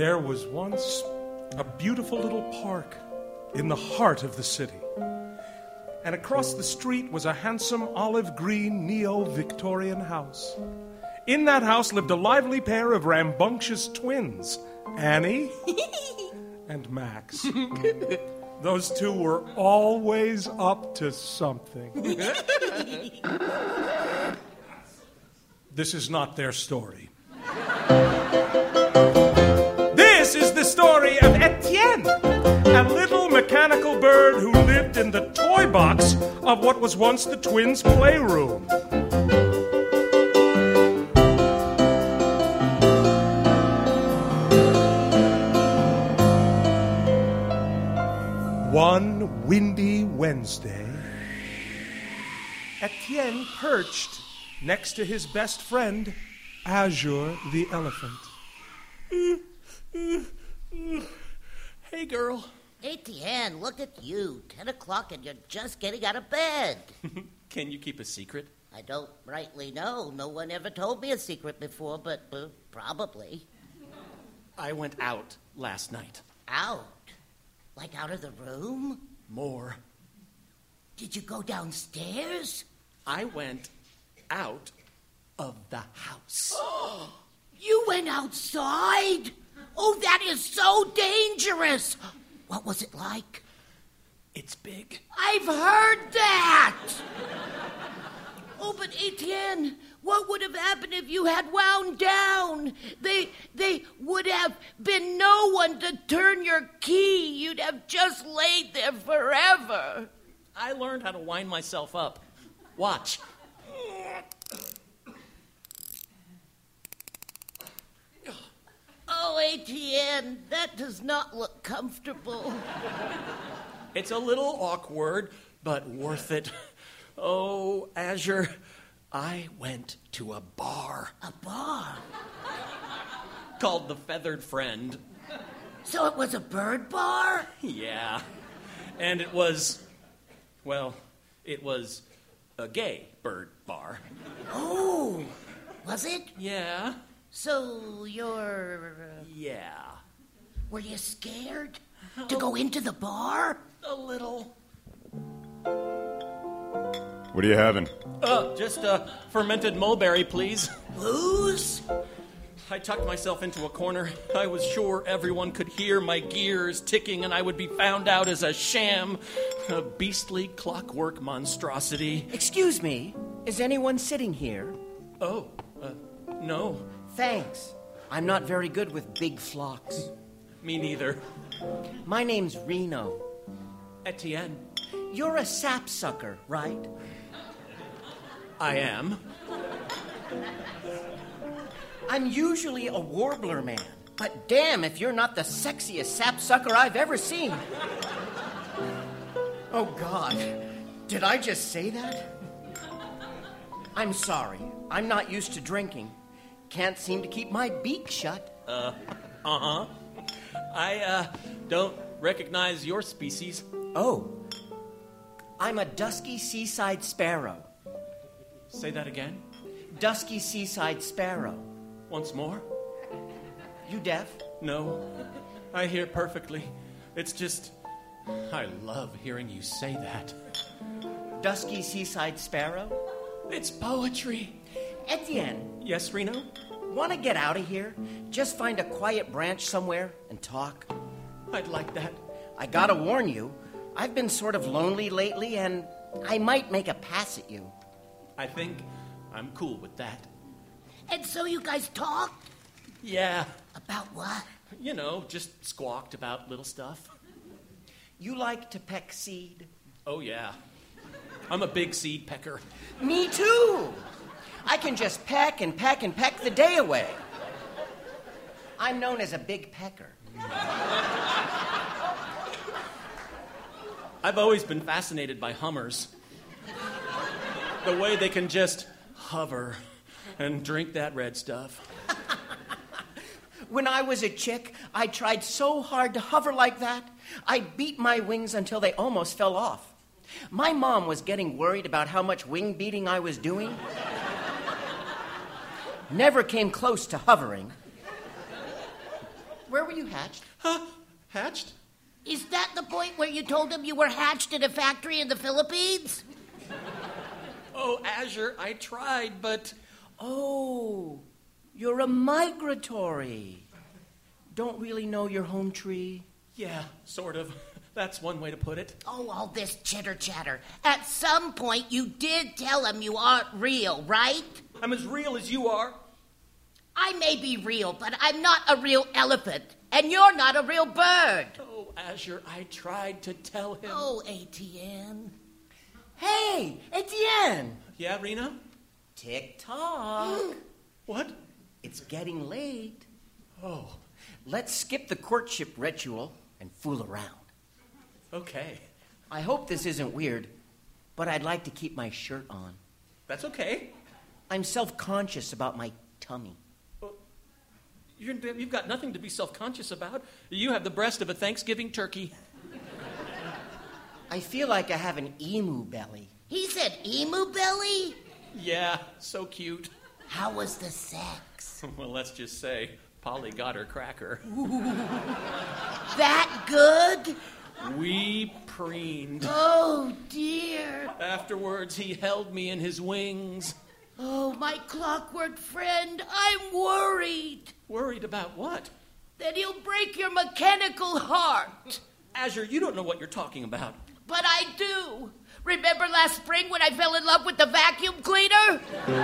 There was once a beautiful little park in the heart of the city. And across the street was a handsome olive green neo-Victorian house. In that house lived a lively pair of rambunctious twins, Annie and Max. Those two were always up to something. This is not their story. This is the story of Etienne, a little mechanical bird who lived in the toy box of what was once the twins' playroom. One windy Wednesday, Etienne perched next to his best friend, Azure the elephant. Hey, girl. Etienne, look at you. 10 o'clock and you're just getting out of bed. Can you keep a secret? I don't rightly know. No one ever told me a secret before, but probably. I went out last night. Out? Like out of the room? More. Did you go downstairs? I went out of the house. You went outside? Oh, that is so dangerous. What was it like? It's big. I've heard that. Oh, but Etienne, what would have happened if you had wound down? They would have been no one to turn your key. You'd have just laid there forever. I learned how to wind myself up. Watch. Oh, Etienne, that does not look comfortable. It's a little awkward, but worth it. Oh, Azure, I went to a bar. A bar? Called The Feathered Friend. So it was a bird bar? Yeah. And it was a gay bird bar. Oh, was it? Yeah. So you're... Yeah. Were you scared to go into the bar? A little. What are you having? Just a fermented mulberry, please. Booze? I tucked myself into a corner. I was sure everyone could hear my gears ticking and I would be found out as a sham, a beastly clockwork monstrosity. Excuse me, is anyone sitting here? Oh, no. Thanks. I'm not very good with big flocks. Me neither. My name's Reno. Etienne. You're a sapsucker, right? I am. I'm usually a warbler man, but damn if you're not the sexiest sapsucker I've ever seen. Oh, God. Did I just say that? I'm sorry. I'm not used to drinking. Can't seem to keep my beak shut. Uh-huh. I don't recognize your species. Oh. I'm a dusky seaside sparrow. Say that again. Dusky seaside sparrow. Once more? You deaf? No. I hear perfectly. It's just... I love hearing you say that. Dusky seaside sparrow? It's poetry. Etienne. Yes, Reno? Want to get out of here? Just find a quiet branch somewhere and talk? I'd like that. I gotta warn you, I've been sort of lonely lately, and I might make a pass at you. I think I'm cool with that. And so you guys talked? Yeah. About what? You know, just squawked about little stuff. You like to peck seed? Oh, yeah. I'm a big seed pecker. Me too! I can just peck and peck and peck the day away. I'm known as a big pecker. I've always been fascinated by hummers. The way they can just hover and drink that red stuff. When I was a chick, I tried so hard to hover like that, I beat my wings until they almost fell off. My mom was getting worried about how much wing beating I was doing. Never came close to hovering. where were you hatched? Huh? Hatched? Is that the point where you told him you were hatched in a factory in the Philippines? Oh, Azure, I tried, but... Oh, you're a migratory. Don't really know your home tree? Yeah, sort of. That's one way to put it. Oh, all this chitter-chatter. At some point, you did tell him you aren't real, right? I'm as real as you are. I may be real, but I'm not a real elephant. And you're not a real bird. Oh, Azure, I tried to tell him. Oh, Etienne. Hey, Etienne! Yeah, Reno? Tick-tock. What? It's getting late. Oh, Let's skip the courtship ritual and fool around. okay. I hope this isn't weird, but I'd like to keep my shirt on. That's okay. I'm self-conscious about my tummy. You've got nothing to be self-conscious about. You have the breast of a Thanksgiving turkey. I feel like I have an emu belly. He said emu belly? Yeah, so cute. How was the sex? Well, let's just say Polly got her cracker. That good? We preened. Oh, dear. Afterwards, he held me in his wings. Oh, my clockwork friend, I'm worried Worried about what? that he'll break your mechanical heart. Azure, you don't know what you're talking about. But I do. Remember last spring when I fell in love with the vacuum cleaner?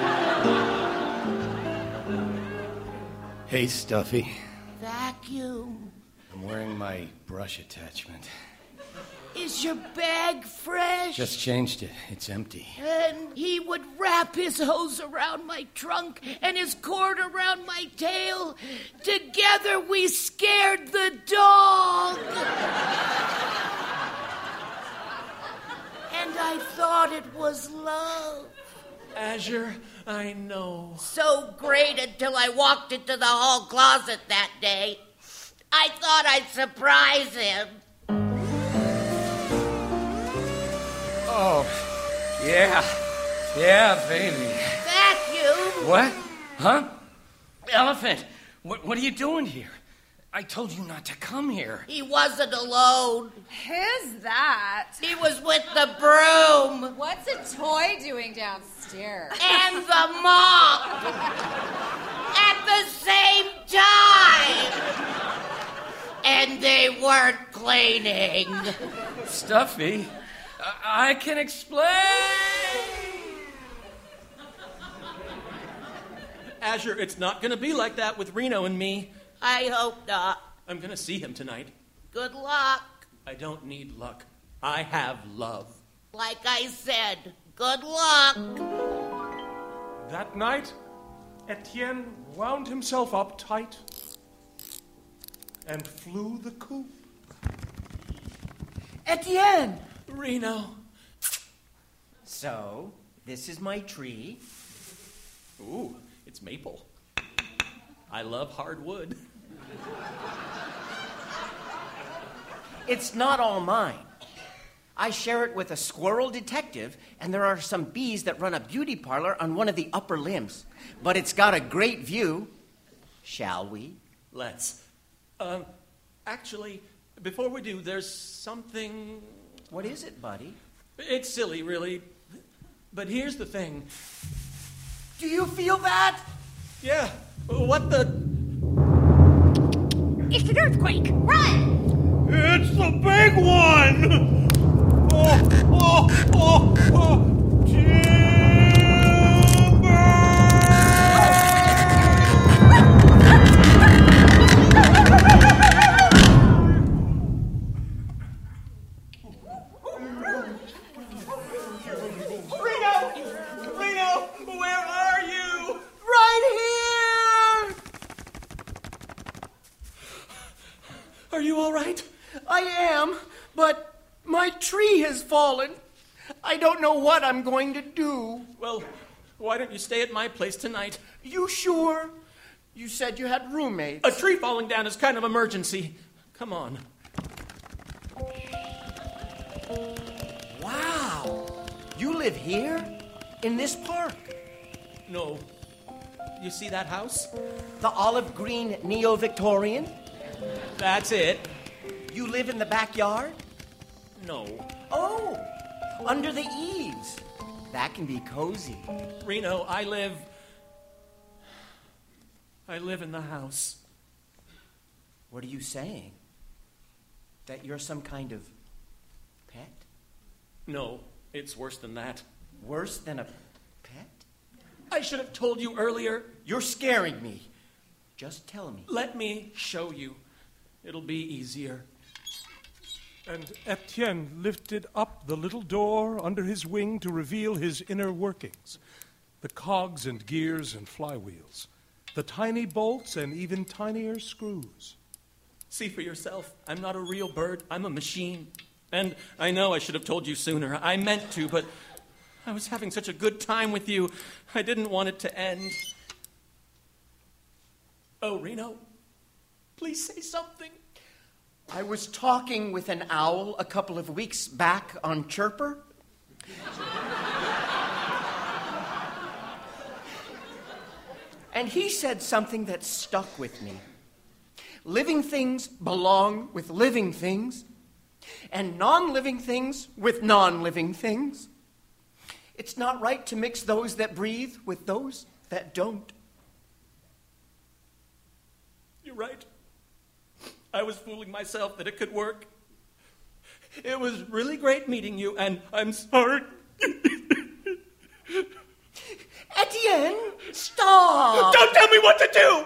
Hey, Stuffy. Vacuum. I'm wearing my brush attachment. Is your bag fresh? Just changed it. It's empty. And he would wrap his hose around my trunk and his cord around my tail. Together we scared the dog. And I thought it was love. Azure, I know. So great until I walked into the hall closet that day. I thought I'd surprise him. Oh, yeah. Yeah, baby. Vacuum. What? Huh? Elephant, what are you doing here? I told you not to come here. He wasn't alone. Who's that? He was with the broom. What's a toy doing downstairs? And the mop. At the same time. And they weren't cleaning. Stuffy, I can explain. Azure, it's not going to be like that with Reno and me. I hope not. I'm going to see him tonight. Good luck. I don't need luck. I have love. Like I said, good luck. That night, Etienne wound himself up tight and flew the coop. Etienne! Reno. So, this is my tree. Ooh, it's maple. I love hardwood. It's not all mine. I share it with a squirrel detective, and there are some bees that run a beauty parlor on one of the upper limbs. But it's got a great view. Shall we? Let's. Actually, before we do, there's something... What is it, buddy? It's silly, really. But here's the thing. Do you feel that? Yeah, what the... It's an earthquake! Run! It's the big one! Reno, where are you? Right here! Are you all right? I am, but my tree has fallen. I don't know what I'm going to do. Well, why don't you stay at my place tonight? You sure? You said you had roommates. A tree falling down is kind of emergency. Come on. Wow. You live here? In this park? No. You see that house? The olive green neo-Victorian? That's it. You live in the backyard? No. Oh, under the eaves. That can be cozy. Reno, I live in the house. What are you saying? That you're some kind of pet? No, it's worse than that. Worse than a pet? I should have told you earlier. You're scaring me. Just tell me. Let me show you. It'll be easier. And Etienne lifted up the little door under his wing to reveal his inner workings. The cogs and gears and flywheels. The tiny bolts and even tinier screws. See for yourself. I'm not a real bird. I'm a machine. And I know I should have told you sooner. I meant to, but I was having such a good time with you. I didn't want it to end. Oh, Reno, please say something. I was talking with an owl a couple of weeks back on Chirper. And he said something that stuck with me. Living things belong with living things, and non-living things with non-living things. It's not right to mix those that breathe with those that don't. You're right. I was fooling myself that it could work. It was really great meeting you, and I'm sorry. Etienne, stop! Don't tell me what to do!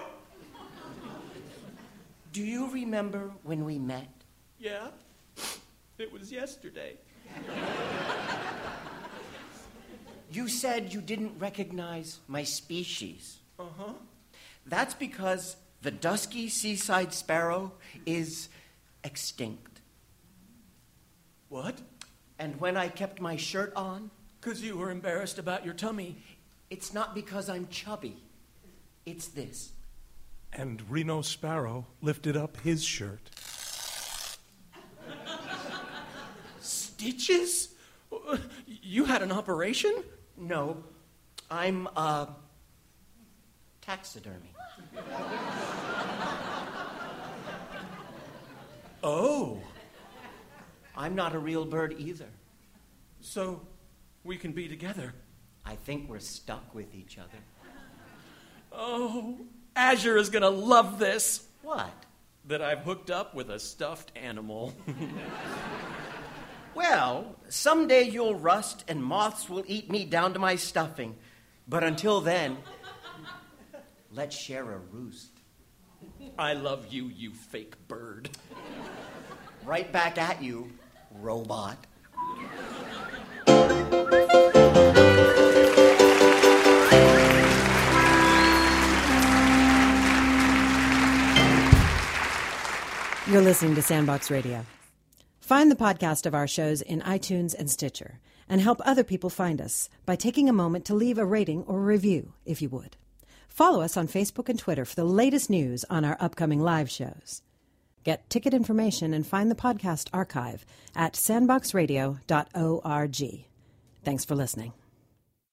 Do you remember when we met? Yeah, it was yesterday. You said you didn't recognize my species. Uh-huh. That's because the dusky seaside sparrow is extinct. What? And when I kept my shirt on, 'Cause you were embarrassed about your tummy. it's not because I'm chubby. It's this. And Reno Sparrow lifted up his shirt. Stitches? You had an operation? No, I'm, taxidermy. Oh. I'm not a real bird either. So we can be together. I think we're stuck with each other. Oh, Azure is going to love this. What? That I've hooked up with a stuffed animal. Well, someday you'll rust and moths will eat me down to my stuffing. But until then, let's share a roost. I love you, you fake bird. Right back at you, robot. You're listening to Sandbox Radio. Find the podcast of our shows in iTunes and Stitcher, and help other people find us by taking a moment to leave a rating or review, if you would. Follow us on Facebook and Twitter for the latest news on our upcoming live shows. Get ticket information and find the podcast archive at sandboxradio.org. Thanks for listening.